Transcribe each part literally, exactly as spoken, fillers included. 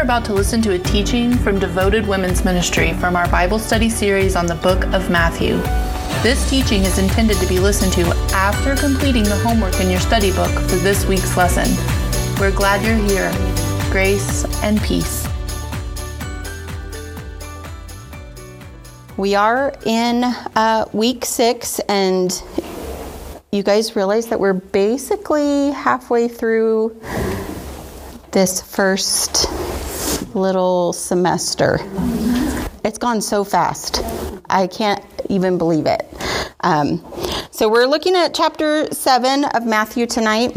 about to listen to a teaching from Devoted Women's Ministry from our Bible study series on the book of Matthew. This teaching is intended to be listened to after completing the homework in your study book for this week's lesson. We're glad you're here. Grace and peace. We are in uh, week six, and you guys realize that we're basically halfway through this first little semester. It's gone so fast. I can't even believe it. Um, so we're looking at chapter seven of Matthew tonight.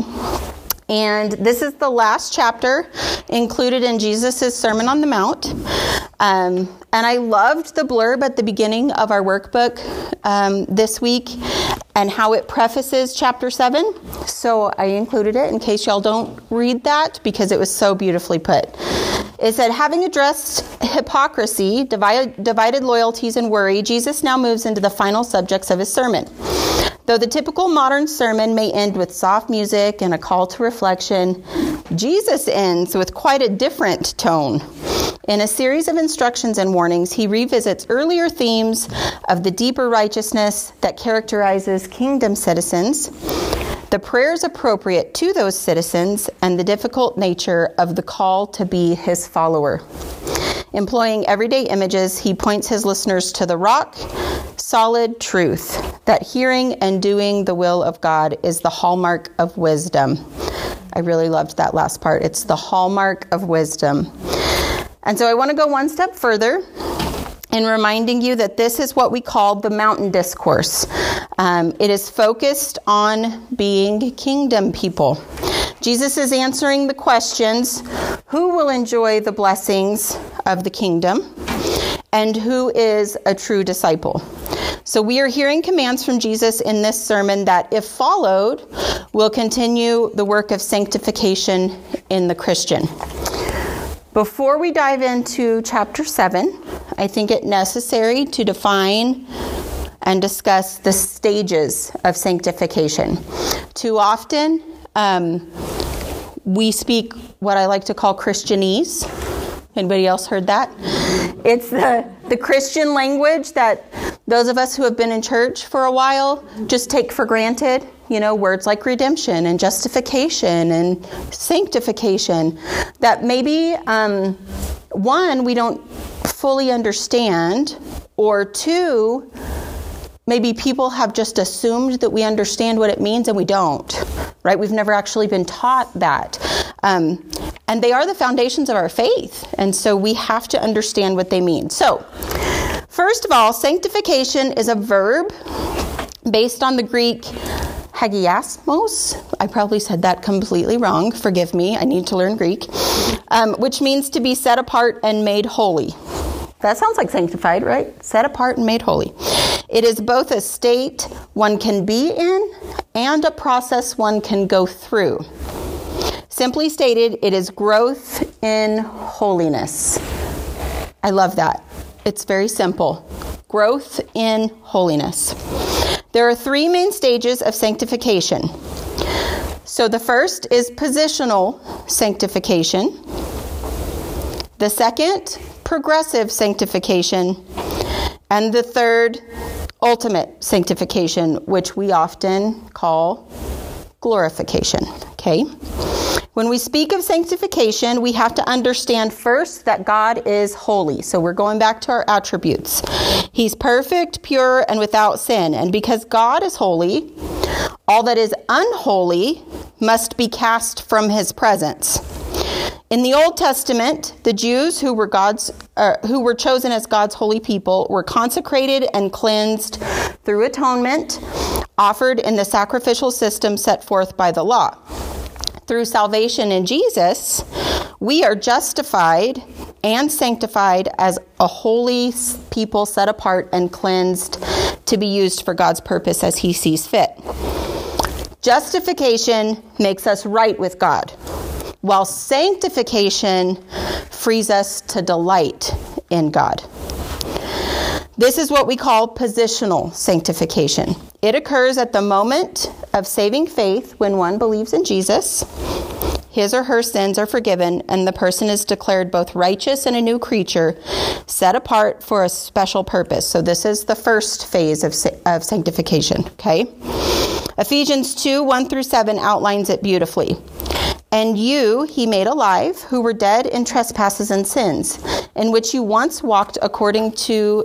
And this is the last chapter included in Jesus' Sermon on the Mount. Um, and I loved the blurb at the beginning of our workbook um, this week and how it prefaces chapter seven. So I included it in case y'all don't read that because it was so beautifully put. It said, having addressed hypocrisy, divided, divided loyalties, and worry, Jesus now moves into the final subjects of his sermon. Though the typical modern sermon may end with soft music and a call to reflection, Jesus ends with quite a different tone. In a series of instructions and warnings, he revisits earlier themes of the deeper righteousness that characterizes kingdom citizens, the prayers appropriate to those citizens, and the difficult nature of the call to be his follower. Employing everyday images, he points his listeners to the rock, solid truth, that hearing and doing the will of God is the hallmark of wisdom. I really loved that last part. It's the hallmark of wisdom. And so I want to go one step further in reminding you that this is what we call the mountain discourse. Um, it is focused on being kingdom people. Jesus is answering the questions, who will enjoy the blessings of the kingdom, and who is a true disciple? So we are hearing commands from Jesus in this sermon that, if followed, will continue the work of sanctification in the Christian. Before we dive into chapter seven, I think it necessary to define and discuss the stages of sanctification. Too often, um, we speak what I like to call Christianese. Anybody else heard that? It's the, the Christian language that those of us who have been in church for a while just take for granted. You know, words like redemption and justification and sanctification that maybe, um, one, we don't fully understand, or two, maybe people have just assumed that we understand what it means and we don't, right? We've never actually been taught that. Um, and they are the foundations of our faith. And so we have to understand what they mean. So, first of all, sanctification is a verb based on the Greek hagiasmos. I probably said that completely wrong. Forgive me. I need to learn Greek. Um, which means to be set apart and made holy. That sounds like sanctified, right? Set apart and made holy. It is both a state one can be in and a process one can go through. Simply stated, it is growth in holiness. I love that. It's very simple. Growth in holiness. There are three main stages of sanctification. So the first is positional sanctification. The second, progressive sanctification. And the third, ultimate sanctification, which we often call glorification. Okay? When we speak of sanctification, we have to understand first that God is holy. So we're going back to our attributes. He's perfect, pure, and without sin. And because God is holy, all that is unholy must be cast from his presence. In the Old Testament, the Jews who were God's, uh, who were chosen as God's holy people were consecrated and cleansed through atonement offered in the sacrificial system set forth by the law. Through salvation in Jesus, we are justified and sanctified as a holy people set apart and cleansed to be used for God's purpose as he sees fit. Justification makes us right with God, while sanctification frees us to delight in God. This is what we call positional sanctification. It occurs at the moment of saving faith when one believes in Jesus. his or her sins are forgiven, and the person is declared both righteous and a new creature, set apart for a special purpose. So this is the first phase of, of sanctification, okay? Ephesians two, one through seven outlines it beautifully. And you he made alive, who were dead in trespasses and sins, in which you once walked according to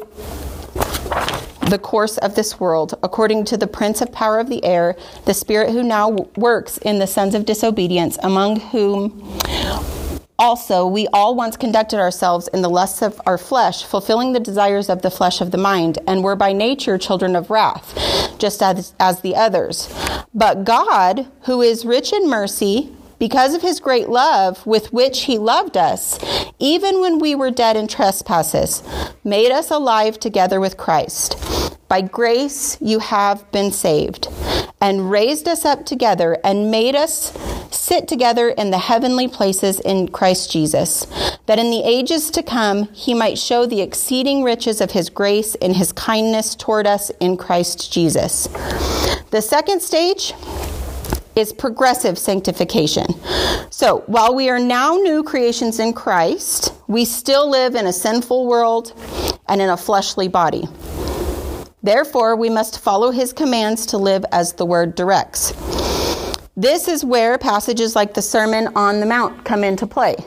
the course of this world, according to the prince of power of the air, the spirit who now works in the sons of disobedience, among whom also we all once conducted ourselves in the lusts of our flesh, fulfilling the desires of the flesh of the mind, and were by nature children of wrath, just as, as the others. But God, who is rich in mercy, because of his great love with which he loved us, even when we were dead in trespasses, made us alive together with Christ. By grace you have been saved, and raised us up together and made us sit together in the heavenly places in Christ Jesus, that in the ages to come he might show the exceeding riches of his grace in his kindness toward us in Christ Jesus. The second stage is progressive sanctification. So while we are now new creations in Christ, we still live in a sinful world and in a fleshly body. Therefore, we must follow his commands to live as the word directs. This is where passages like the Sermon on the Mount come into play.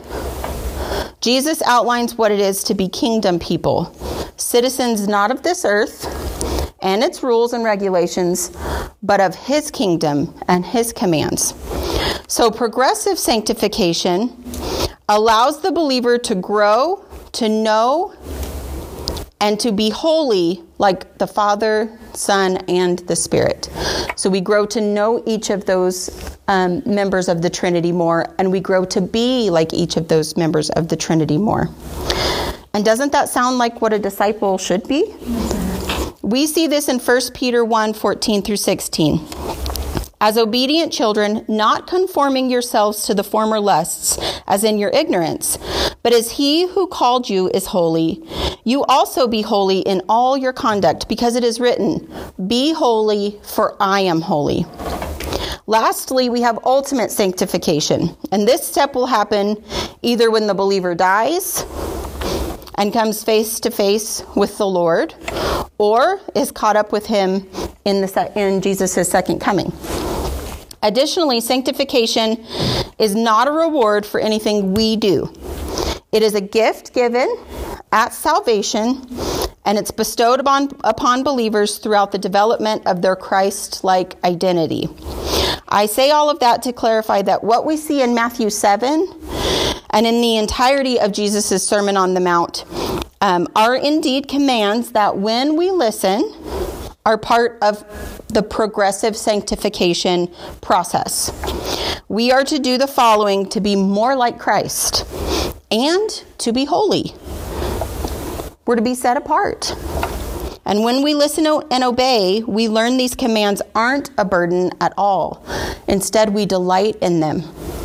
Jesus outlines what it is to be kingdom people, citizens not of this earth and its rules and regulations, but of his kingdom and his commands. So progressive sanctification allows the believer to grow, to know, and to be holy like the Father, Son, and the Spirit. So we grow to know each of those um, members of the Trinity more, and we grow to be like each of those members of the Trinity more. And doesn't that sound like what a disciple should be? We see this in First Peter one, fourteen through sixteen. As obedient children, not conforming yourselves to the former lusts, as in your ignorance, but as he who called you is holy, you also be holy in all your conduct, because it is written, be holy, for I am holy. Lastly, we have ultimate sanctification, and this step will happen either when the believer dies and comes face to face with the Lord, or is caught up with him in the in Jesus' second coming. Additionally, sanctification is not a reward for anything we do. It is a gift given at salvation, and it's bestowed upon, upon believers throughout the development of their Christ-like identity. I say all of that to clarify that what we see in Matthew seven and in the entirety of Jesus' Sermon on the Mount um, are indeed commands that, when we listen, are part of the progressive sanctification process. We are to do the following to be more like Christ and to be holy. We're to be set apart. And when we listen and obey, we learn these commands aren't a burden at all. Instead, we delight in them.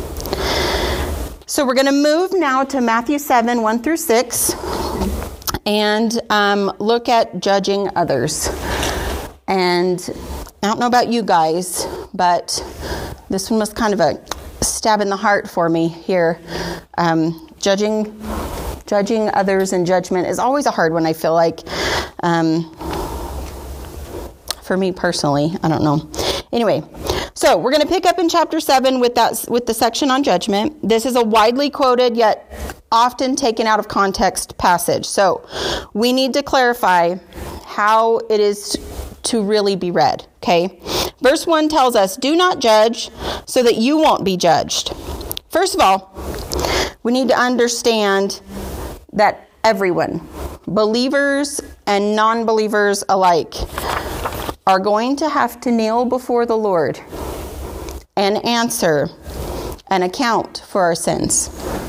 So we're going to move now to Matthew seven, one through six, and um, look at judging others. And I don't know about you guys, but this one was kind of a stab in the heart for me here. Um, judging judging others and judgment is always a hard one, I feel like. Um, for me personally, I don't know. Anyway, so we're going to pick up in chapter seven with that with the section on judgment. This is a widely quoted yet often taken out of context passage. So we need to clarify how it is to really be read, okay? Verse one tells us, do not judge so that you won't be judged. First of all, we need to understand that everyone, believers and non-believers alike, are going to have to kneel before the Lord and answer an account for our sins.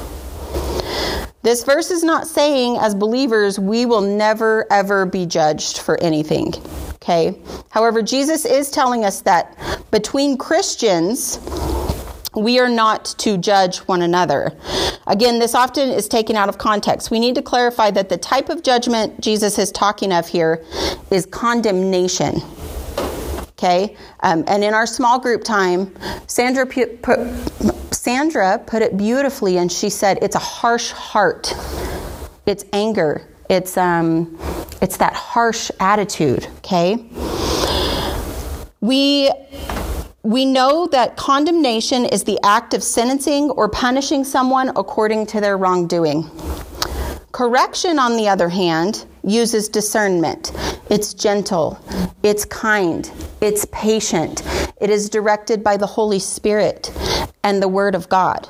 This verse is not saying, as believers, we will never, ever be judged for anything. Okay. However, Jesus is telling us that between Christians, we are not to judge one another. Again, this often is taken out of context. We need to clarify that the type of judgment Jesus is talking of here is condemnation. Okay. Um, and in our small group time, Sandra put, Sandra put it beautifully, and she said, it's a harsh heart. It's anger. It's um, it's that harsh attitude, okay? We, we know that condemnation is the act of sentencing or punishing someone according to their wrongdoing. Correction, on the other hand, uses discernment. It's gentle. It's kind. It's patient. It is directed by the Holy Spirit and the Word of God.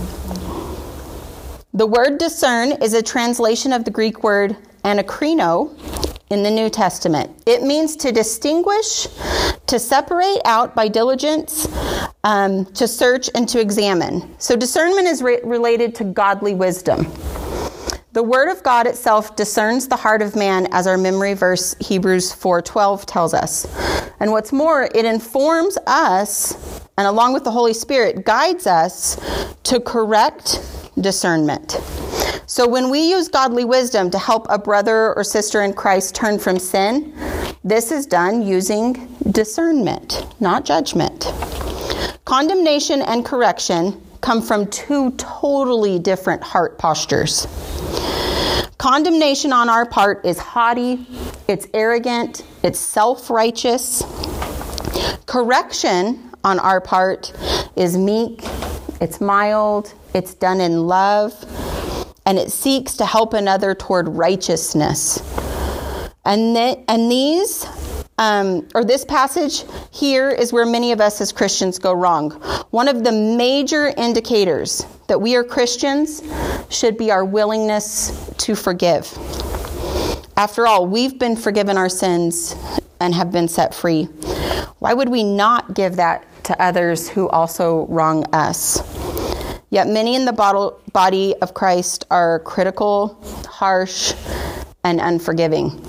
The word discern is a translation of the Greek word anakrino in the New Testament. It means to distinguish, to separate out by diligence, um, to search, and to examine. So discernment is re- related to godly wisdom. The Word of God itself discerns the heart of man, as our memory verse Hebrews four twelve tells us. And what's more, it informs us, and along with the Holy Spirit, guides us to correct discernment. So when we use godly wisdom to help a brother or sister in Christ turn from sin, this is done using discernment, not judgment. Condemnation and correction come from two totally different heart postures. Condemnation on our part is haughty, it's arrogant, it's self-righteous. Correction on our part is meek, it's mild, it's done in love, and it seeks to help another toward righteousness. And th- and these, um, or this passage here is where many of us as Christians go wrong. One of the major indicators that we are Christians should be our willingness to forgive. After all, we've been forgiven our sins and have been set free. Why would we not give that to others who also wrong us? Yet many in the body of Christ are critical, harsh, and unforgiving.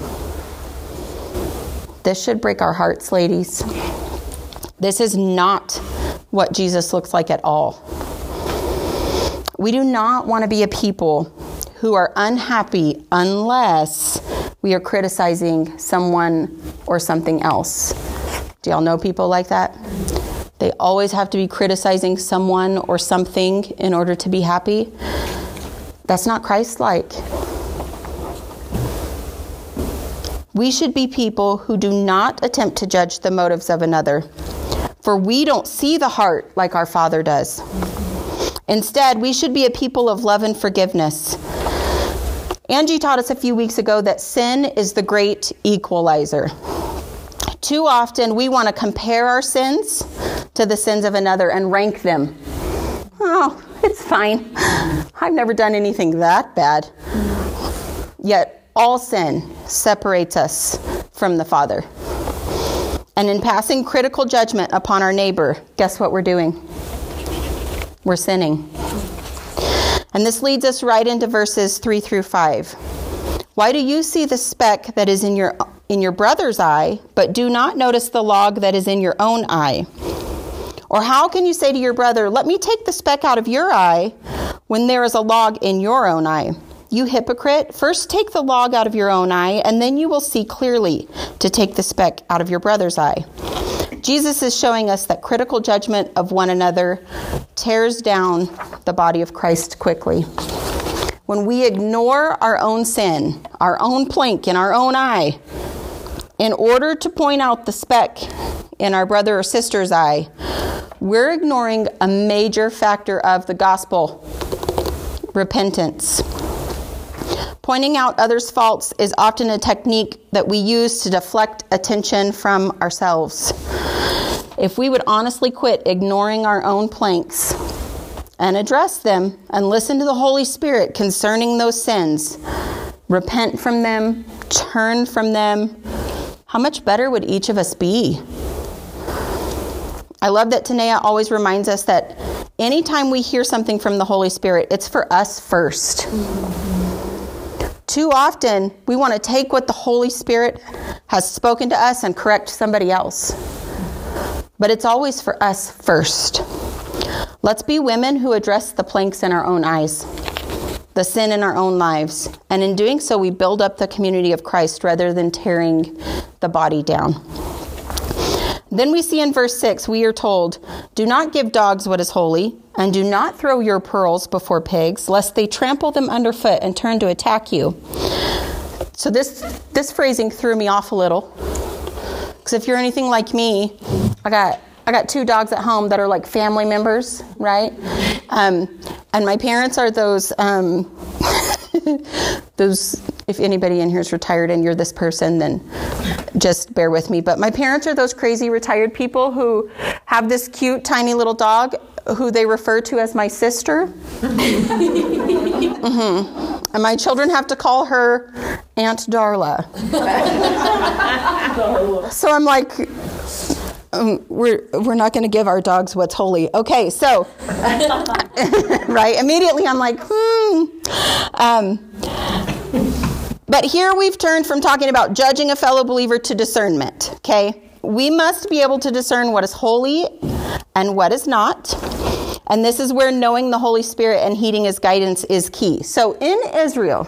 This should break our hearts, ladies. This is not what Jesus looks like at all. We do not want to be a people who are unhappy unless we are criticizing someone or something else. Do y'all know people like that? They always have to be criticizing someone or something in order to be happy. That's not Christ-like. We should be people who do not attempt to judge the motives of another, for we don't see the heart like our Father does. Instead, we should be a people of love and forgiveness. Angie taught us a few weeks ago that sin is the great equalizer. Too often, we want to compare our sins to the sins of another and rank them. Oh, it's fine. I've never done anything that bad. Yet, all sin separates us from the Father. And in passing critical judgment upon our neighbor, guess what we're doing? We're sinning. And this leads us right into verses three through five. Why do you see the speck that is in your in your brother's eye, but do not notice the log that is in your own eye? Or how can you say to your brother, let me take the speck out of your eye, when there is a log in your own eye? You hypocrite, first take the log out of your own eye, and then you will see clearly to take the speck out of your brother's eye. Jesus is showing us that critical judgment of one another tears down the body of Christ quickly. When we ignore our own sin, our own plank in our own eye, in order to point out the speck in our brother or sister's eye, we're ignoring a major factor of the gospel: repentance. Pointing out others' faults is often a technique that we use to deflect attention from ourselves. If we would honestly quit ignoring our own planks and address them and listen to the Holy Spirit concerning those sins, repent from them, turn from them, how much better would each of us be? I love that Tanea always reminds us that anytime we hear something from the Holy Spirit, it's for us first. Too often, we want to take what the Holy Spirit has spoken to us and correct somebody else. But it's always for us first. Let's be women who address the planks in our own eyes, the sin in our own lives. And in doing so, we build up the community of Christ rather than tearing the body down. Then we see in verse six, we are told, do not give dogs what is holy, and do not throw your pearls before pigs, lest they trample them underfoot and turn to attack you. So this this phrasing threw me off a little. Because if you're anything like me, I got I got two dogs at home that are like family members, right? Um, and my parents are those, um, those, if anybody in here is retired and you're this person, then just bear with me. But my parents are those crazy retired people who have this cute, tiny little dog who they refer to as my sister. Mm-hmm. And my children have to call her Aunt Darla. So I'm like, um, we're we're not going to give our dogs what's holy. Okay, so, right, immediately I'm like, hmm. Um, but here we've turned from talking about judging a fellow believer to discernment, okay? We must be able to discern what is holy and what is not. And this is where knowing the Holy Spirit and heeding his guidance is key. So in Israel,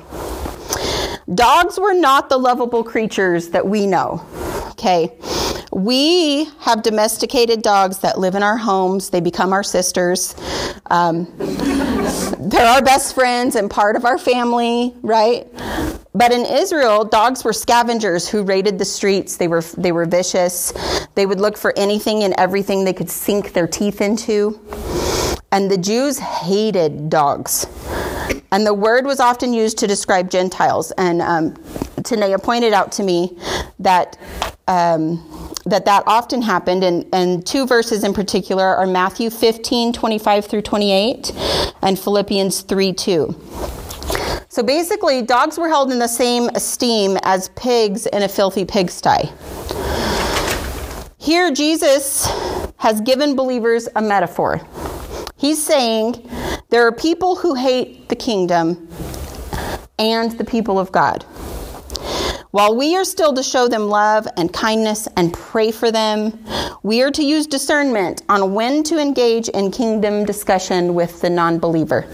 dogs were not the lovable creatures that we know, okay? We have domesticated dogs that live in our homes. They become our sisters. Um, they're our best friends and part of our family, right? But in Israel, dogs were scavengers who raided the streets. They were they were vicious. They would look for anything and everything they could sink their teeth into. And the Jews hated dogs. And the word was often used to describe Gentiles. And um, Tanea pointed out to me that um, that that often happened. And, and two verses in particular are Matthew fifteen, twenty-five through twenty-eight, and Philippians three, two. So basically, dogs were held in the same esteem as pigs in a filthy pigsty. Here, Jesus has given believers a metaphor. He's saying there are people who hate the kingdom and the people of God. While we are still to show them love and kindness and pray for them, we are to use discernment on when to engage in kingdom discussion with the non-believer.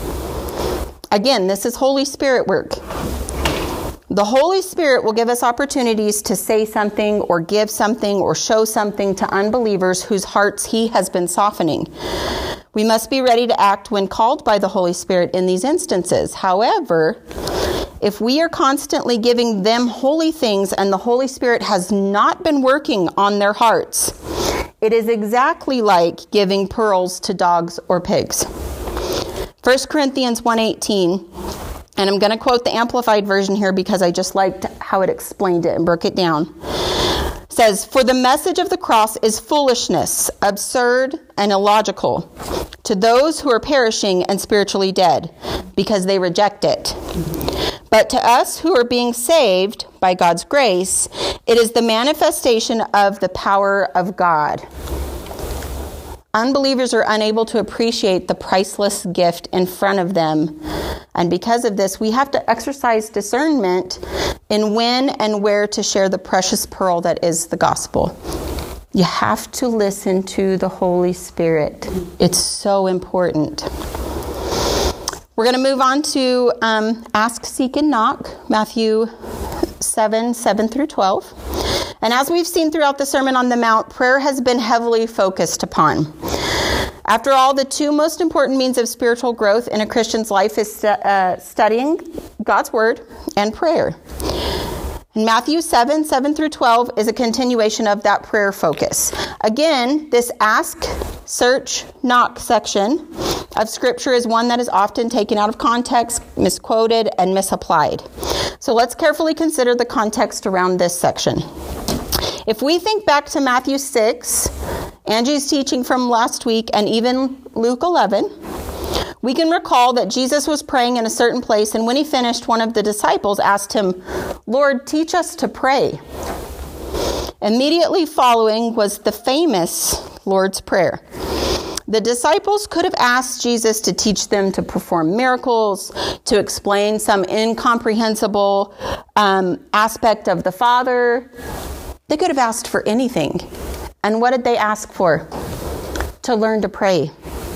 Again, this is Holy Spirit work. The Holy Spirit will give us opportunities to say something or give something or show something to unbelievers whose hearts he has been softening. We must be ready to act when called by the Holy Spirit in these instances. However, if we are constantly giving them holy things and the Holy Spirit has not been working on their hearts, it is exactly like giving pearls to dogs or pigs. First Corinthians one eighteen, and I'm going to quote the Amplified Version here because I just liked how it explained it and broke it down. It says, "For the message of the cross is foolishness, absurd, and illogical to those who are perishing and spiritually dead, because they reject it. But to us who are being saved by God's grace, it is the manifestation of the power of God." Unbelievers are unable to appreciate the priceless gift in front of them. And because of this, we have to exercise discernment in when and where to share the precious pearl that is the gospel. You have to listen to the Holy Spirit. It's so important. We're going to move on to um, Ask, Seek, and Knock, Matthew seven, seven through twelve. And as we've seen throughout the Sermon on the Mount, prayer has been heavily focused upon. After all, the two most important means of spiritual growth in a Christian's life is uh, studying God's Word and prayer. And Matthew seven, seven through twelve is a continuation of that prayer focus. Again, this ask, search, knock section of Scripture is one that is often taken out of context, misquoted, and misapplied. So let's carefully consider the context around this section. If we think back to Matthew six, Angie's teaching from last week, and even Luke eleven, we can recall that Jesus was praying in a certain place, and when he finished, one of the disciples asked him, "Lord, teach us to pray." Immediately following was the famous Lord's Prayer. The disciples could have asked Jesus to teach them to perform miracles, to explain some incomprehensible um, aspect of the Father. They could have asked for anything. And what did they ask for? To learn to pray.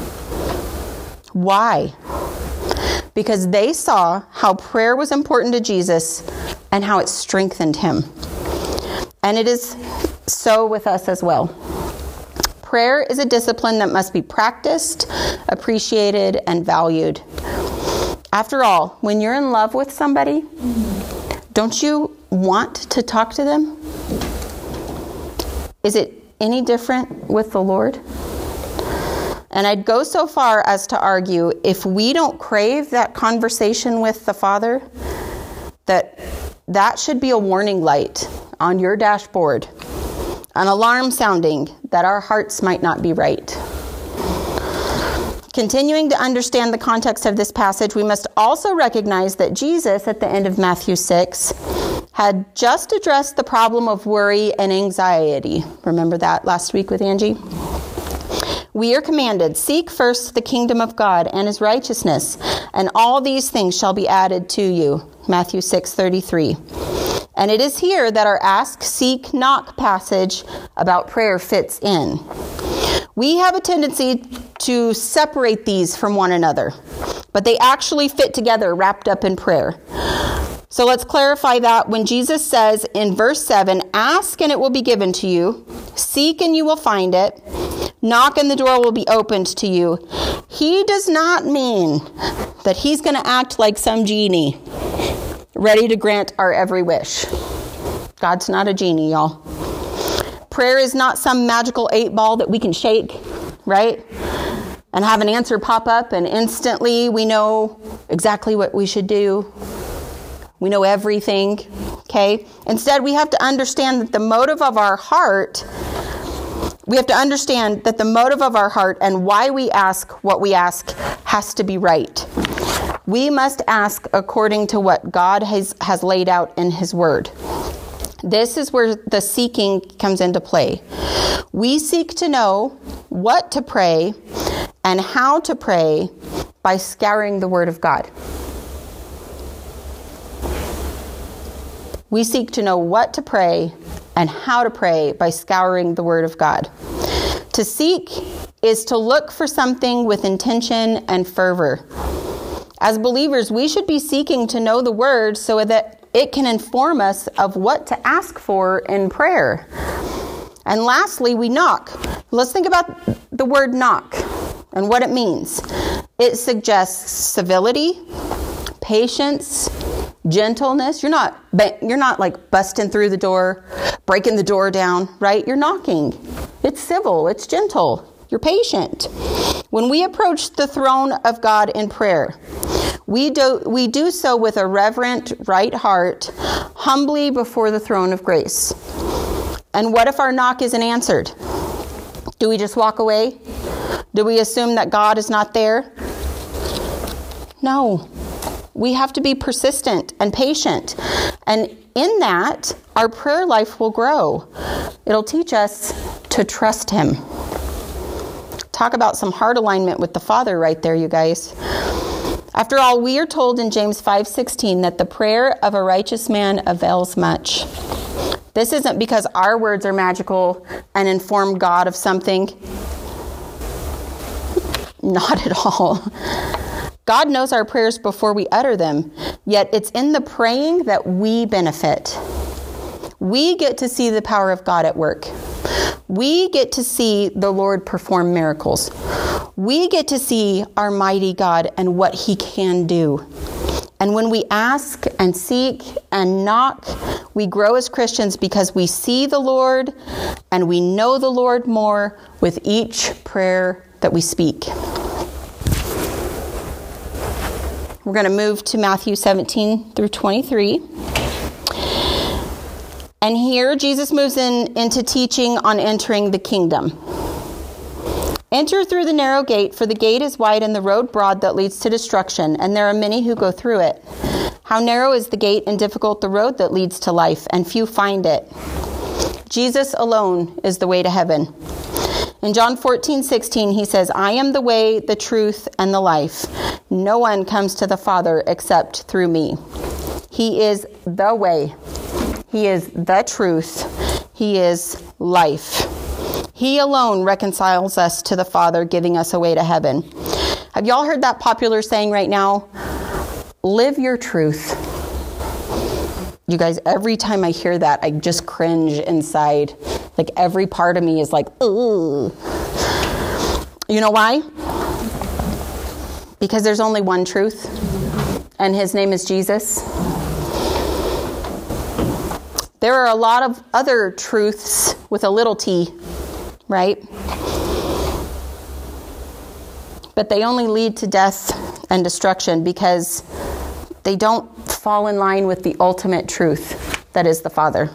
Why? Because they saw how prayer was important to Jesus and how it strengthened him. And it is so with us as well. Prayer is a discipline that must be practiced, appreciated, and valued. After all, when you're in love with somebody, don't you want to talk to them? Is it any different with the Lord? And I'd go so far as to argue, if we don't crave that conversation with the Father, that that should be a warning light on your dashboard, an alarm sounding that our hearts might not be right. Continuing to understand the context of this passage, we must also recognize that Jesus, at the end of Matthew six, had just addressed the problem of worry and anxiety. Remember that last week with Angie? We are commanded, seek first the kingdom of God and his righteousness, and all these things shall be added to you. Matthew six thirty-three. And it is here that our ask, seek, knock passage about prayer fits in. We have a tendency to separate these from one another, but they actually fit together wrapped up in prayer. So let's clarify that when Jesus says in verse seven, ask and it will be given to you, seek and you will find it, knock and the door will be opened to you. He does not mean that he's going to act like some genie, ready to grant our every wish. God's not a genie, y'all. Prayer is not some magical eight ball that we can shake, right? And have an answer pop up and instantly we know exactly what we should do. We know everything, okay? Instead, we have to understand that the motive of our heart, we have to understand that the motive of our heart and why we ask what we ask has to be right. We must ask according to what God has, has laid out in his word. This is where the seeking comes into play. We seek to know what to pray and how to pray by scouring the word of God. We seek to know what to pray and how to pray by scouring the word of God. To seek is to look for something with intention and fervor. As believers, we should be seeking to know the word so that it can inform us of what to ask for in prayer. And lastly, we knock. Let's think about the word knock and what it means. It suggests civility, patience, gentleness. You're not you're not like busting through the door, breaking the door down, right? You're knocking. It's civil, it's gentle. You're patient. When we approach the throne of God in prayer, we do we do so with a reverent, right heart, humbly before the throne of grace. And what if our knock isn't answered? Do we just walk away? Do we assume that God is not there? No. We have to be persistent and patient. And in that, our prayer life will grow. It'll teach us to trust him. Talk about some heart alignment with the Father right there, you guys. After all, we are told in James five sixteen that the prayer of a righteous man avails much. This isn't because our words are magical and inform God of something. Not at all. God knows our prayers before we utter them, yet it's in the praying that we benefit. We get to see the power of God at work. We get to see the Lord perform miracles. We get to see our mighty God and what he can do. And when we ask and seek and knock, we grow as Christians because we see the Lord and we know the Lord more with each prayer that we speak. We're going to move to Matthew seventeen through twenty-three. And here Jesus moves in into teaching on entering the kingdom. Enter through the narrow gate, for the gate is wide and the road broad that leads to destruction, and there are many who go through it. How narrow is the gate and difficult the road that leads to life, and few find it. Jesus alone is the way to heaven. In John fourteen sixteen, he says, I am the way, the truth, and the life. No one comes to the Father except through me. He is the way. He is the truth. He is life. He alone reconciles us to the Father, giving us a way to heaven. Have y'all heard that popular saying right now? Live your truth. You guys, every time I hear that, I just cringe inside. Like every part of me is like, ugh. You know why? Because there's only one truth, and his name is Jesus. There are a lot of other truths with a little t, right? But they only lead to death and destruction because they don't fall in line with the ultimate truth that is the Father.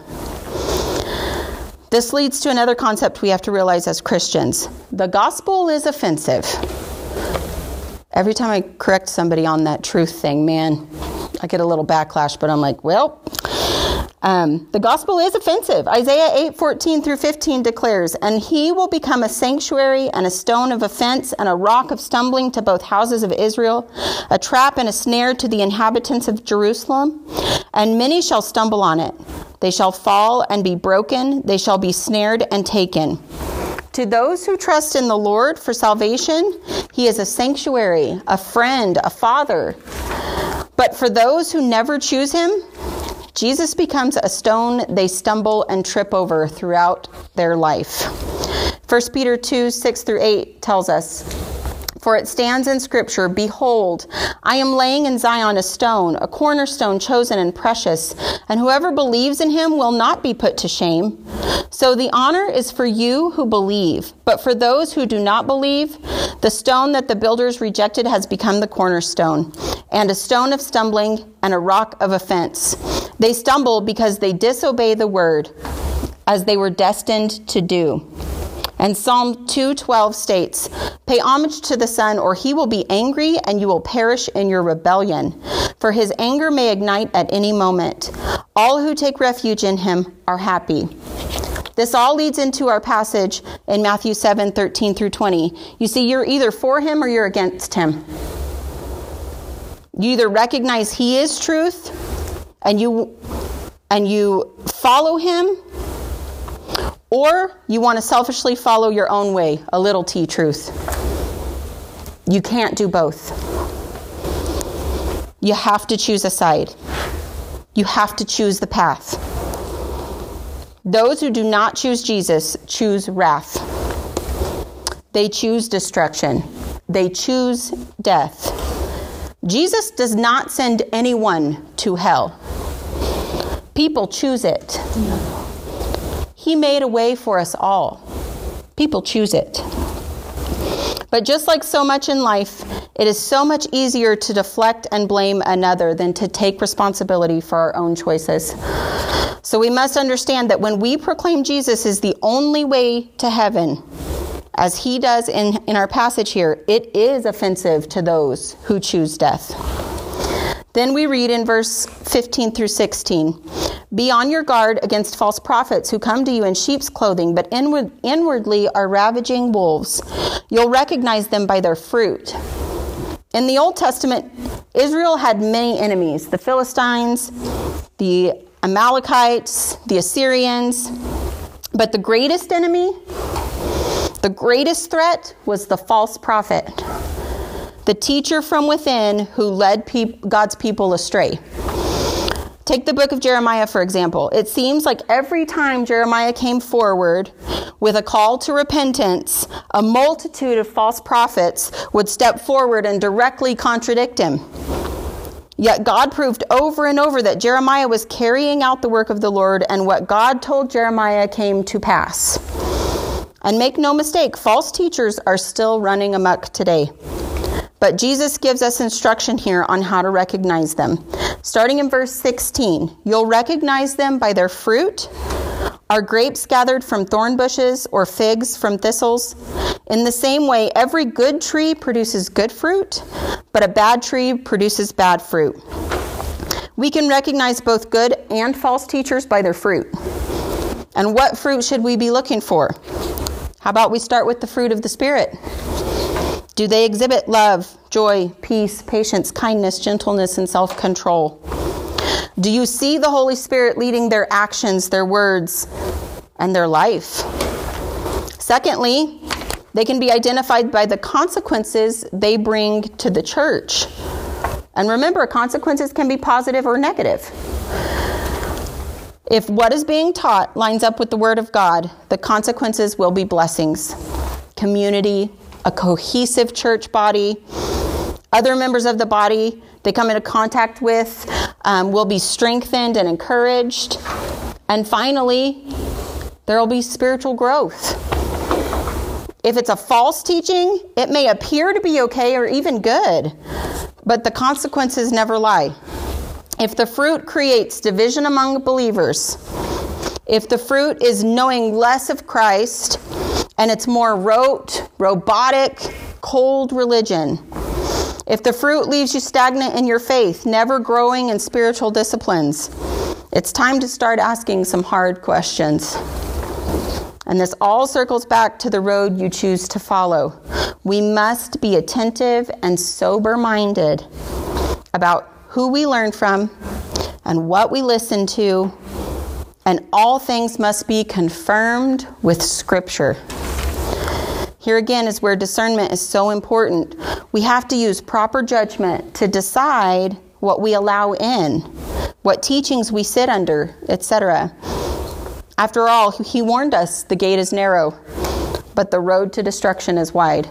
This leads to another concept we have to realize as Christians. The gospel is offensive. Every time I correct somebody on that truth thing, man, I get a little backlash, but I'm like, well, um, the gospel is offensive. Isaiah eight fourteen through fifteen declares, and he will become a sanctuary and a stone of offense and a rock of stumbling to both houses of Israel, a trap and a snare to the inhabitants of Jerusalem, and many shall stumble on it. They shall fall and be broken. They shall be snared and taken. To those who trust in the Lord for salvation, he is a sanctuary, a friend, a father. But for those who never choose him, Jesus becomes a stone they stumble and trip over throughout their life. First Peter two, six through eight tells us, for it stands in Scripture, behold, I am laying in Zion a stone, a cornerstone chosen and precious, and whoever believes in him will not be put to shame. So the honor is for you who believe, but for those who do not believe, the stone that the builders rejected has become the cornerstone, and a stone of stumbling and a rock of offense. They stumble because they disobey the word, as they were destined to do. And Psalm two twelve states, pay homage to the Son, or he will be angry, and you will perish in your rebellion. For his anger may ignite at any moment. All who take refuge in him are happy. This all leads into our passage in Matthew seven thirteen through twenty. You see, you're either for him or you're against him. You either recognize he is truth, and you and you follow him, or you want to selfishly follow your own way, a little t truth. You can't do both. You have to choose a side. You have to choose the path. Those who do not choose Jesus choose wrath. They choose destruction. They choose death. Jesus does not send anyone to hell. People choose it. He made a way for us all. People choose it. But just like so much in life, it is so much easier to deflect and blame another than to take responsibility for our own choices. So we must understand that when we proclaim Jesus is the only way to heaven, as he does in, in our passage here, it is offensive to those who choose death. Then we read in verse fifteen through sixteen, be on your guard against false prophets who come to you in sheep's clothing, but inward, inwardly are ravaging wolves. You'll recognize them by their fruit. In the Old Testament, Israel had many enemies, the Philistines, the Amalekites, the Assyrians, but the greatest enemy, the greatest threat was the false prophet, the teacher from within who led pe- God's people astray. Take the book of Jeremiah, for example. It seems like every time Jeremiah came forward with a call to repentance, a multitude of false prophets would step forward and directly contradict him. Yet God proved over and over that Jeremiah was carrying out the work of the Lord, and what God told Jeremiah came to pass. And make no mistake, false teachers are still running amok today. But Jesus gives us instruction here on how to recognize them. Starting in verse sixteen, you'll recognize them by their fruit. Are grapes gathered from thorn bushes or figs from thistles? In the same way, every good tree produces good fruit, but a bad tree produces bad fruit. We can recognize both good and false teachers by their fruit. And what fruit should we be looking for? How about we start with the fruit of the Spirit? Do they exhibit love, joy, peace, patience, kindness, gentleness, and self-control? Do you see the Holy Spirit leading their actions, their words, and their life? Secondly, they can be identified by the consequences they bring to the church. And remember, consequences can be positive or negative. If what is being taught lines up with the Word of God, the consequences will be blessings. Community, a cohesive church body, other members of the body they come into contact with um, will be strengthened and encouraged. And finally, there will be spiritual growth. If it's a false teaching, it may appear to be okay or even good, but the consequences never lie. If the fruit creates division among believers, if the fruit is knowing less of Christ and it's more rote, robotic, cold religion, if the fruit leaves you stagnant in your faith, never growing in spiritual disciplines, it's time to start asking some hard questions. And this all circles back to the road you choose to follow. We must be attentive and sober-minded about who we learn from and what we listen to, and all things must be confirmed with Scripture. Here again is where discernment is so important. We have to use proper judgment to decide what we allow in, what teachings we sit under, et cetera. After all, he warned us, the gate is narrow, but the road to destruction is wide.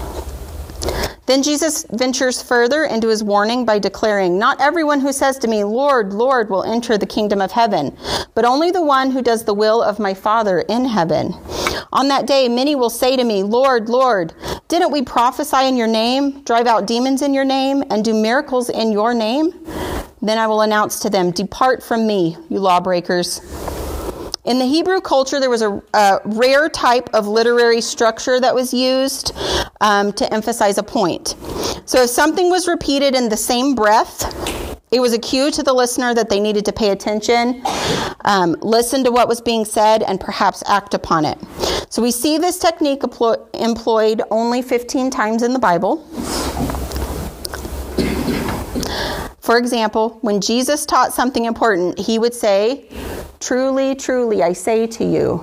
Then Jesus ventures further into his warning by declaring, "Not everyone who says to me, 'Lord, Lord,' will enter the kingdom of heaven, but only the one who does the will of my Father in heaven. On that day, many will say to me, 'Lord, Lord, didn't we prophesy in your name, drive out demons in your name, and do miracles in your name?' Then I will announce to them, 'Depart from me, you lawbreakers.'" In the Hebrew culture, there was a, a rare type of literary structure that was used um, to emphasize a point. So if something was repeated in the same breath, it was a cue to the listener that they needed to pay attention, um, listen to what was being said, and perhaps act upon it. So we see this technique employ- employed only fifteen times in the Bible. For example, when Jesus taught something important, he would say, "Truly, truly, I say to you."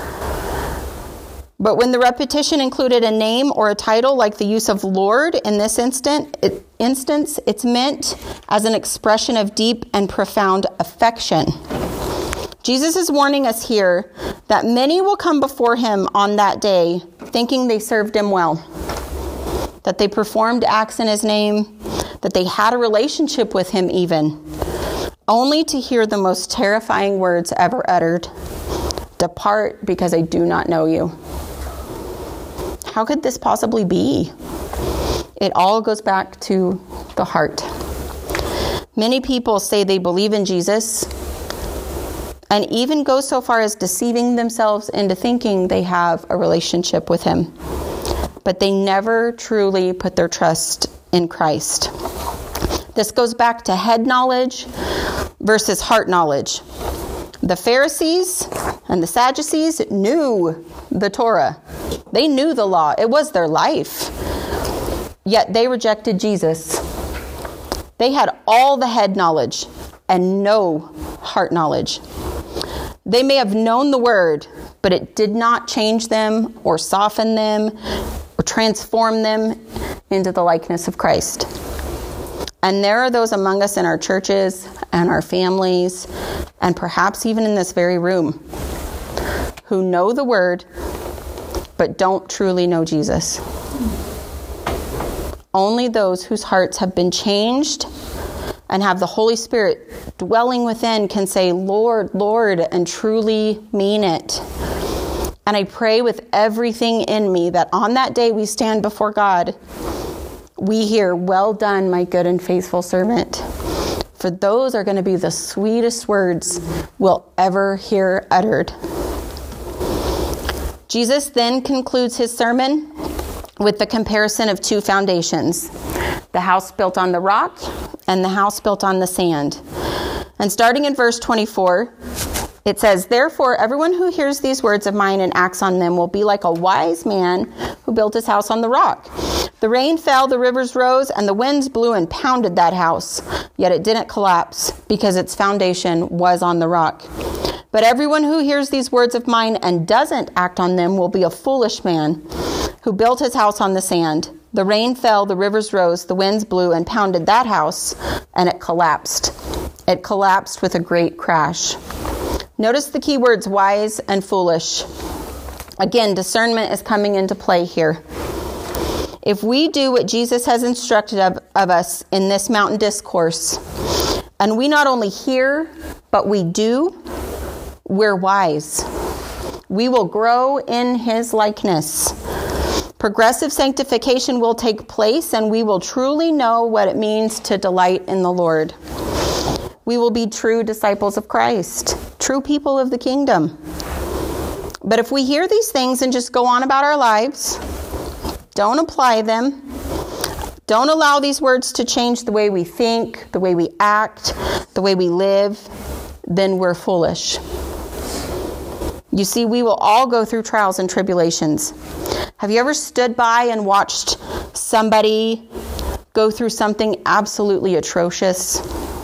But when the repetition included a name or a title, like the use of Lord in this instant, it, instance, it's meant as an expression of deep and profound affection. Jesus is warning us here that many will come before him on that day thinking they served him well, that they performed acts in his name, that they had a relationship with him even, only to hear the most terrifying words ever uttered: "Depart, because I do not know you." How could this possibly be? It all goes back to the heart. Many people say they believe in Jesus and even go so far as deceiving themselves into thinking they have a relationship with him. But they never truly put their trust in Christ. This goes back to head knowledge versus heart knowledge. The Pharisees and the Sadducees knew the Torah. They knew the law. It was their life. Yet they rejected Jesus. They had all the head knowledge and no heart knowledge. They may have known the word, but it did not change them or soften them or transform them into the likeness of Christ. And there are those among us in our churches and our families, and perhaps even in this very room, who know the word, but don't truly know Jesus. Only those whose hearts have been changed and have the Holy Spirit dwelling within can say, "Lord, Lord," and truly mean it. And I pray with everything in me that on that day we stand before God, we hear, "Well done, my good and faithful servant." For those are going to be the sweetest words we'll ever hear uttered. Jesus then concludes his sermon with the comparison of two foundations: the house built on the rock and the house built on the sand. And starting in verse twenty-four, it says, "Therefore, everyone who hears these words of mine and acts on them will be like a wise man who built his house on the rock. The rain fell, the rivers rose, and the winds blew and pounded that house. Yet it didn't collapse because its foundation was on the rock. But everyone who hears these words of mine and doesn't act on them will be a foolish man who built his house on the sand. The rain fell, the rivers rose, the winds blew and pounded that house, and it collapsed. It collapsed with a great crash." Notice the key words, wise and foolish. Again, discernment is coming into play here. If we do what Jesus has instructed of, of us in this mountain discourse, and we not only hear, but we do, we're wise. We will grow in his likeness. Progressive sanctification will take place, and we will truly know what it means to delight in the Lord. We will be true disciples of Christ, true people of the kingdom. But if we hear these things and just go on about our lives, don't apply them, don't allow these words to change the way we think, the way we act, the way we live, then we're foolish. You see, we will all go through trials and tribulations. Have you ever stood by and watched somebody go through something absolutely atrocious?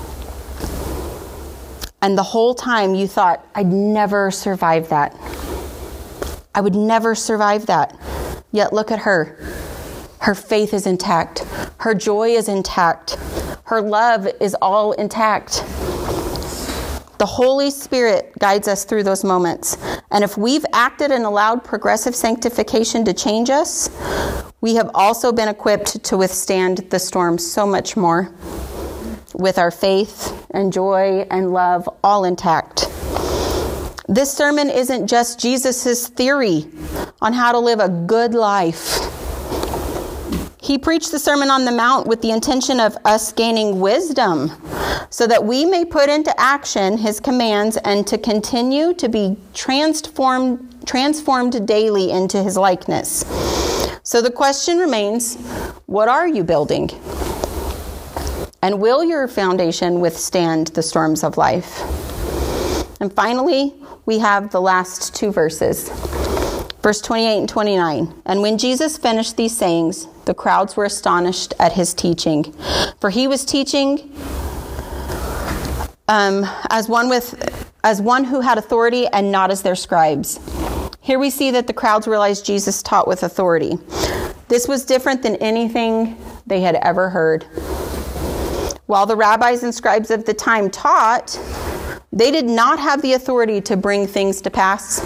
And the whole time you thought, I'd never survive that. I would never survive that. Yet look at her. Her faith is intact. Her joy is intact. Her love is all intact. The Holy Spirit guides us through those moments. And if we've acted and allowed progressive sanctification to change us, we have also been equipped to withstand the storm so much more, with our faith and joy and love all intact. This sermon isn't just Jesus' theory on how to live a good life. He preached the Sermon on the Mount with the intention of us gaining wisdom so that we may put into action his commands and to continue to be transformed, transformed daily into his likeness. So the question remains, what are you building? And will your foundation withstand the storms of life? And finally, we have the last two verses. Verse twenty-eight and twenty-nine. And when Jesus finished these sayings, the crowds were astonished at his teaching. For he was teaching um, as one with, as one who had authority and not as their scribes. Here we see that the crowds realized Jesus taught with authority. This was different than anything they had ever heard. While the rabbis and scribes of the time taught, they did not have the authority to bring things to pass.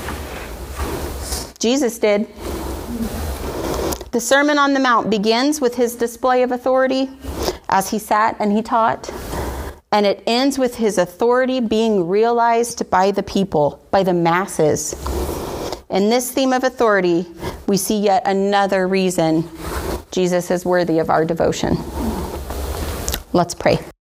Jesus did. The Sermon on the Mount begins with his display of authority as he sat and he taught, and it ends with his authority being realized by the people, by the masses. In this theme of authority, we see yet another reason Jesus is worthy of our devotion. Let's pray.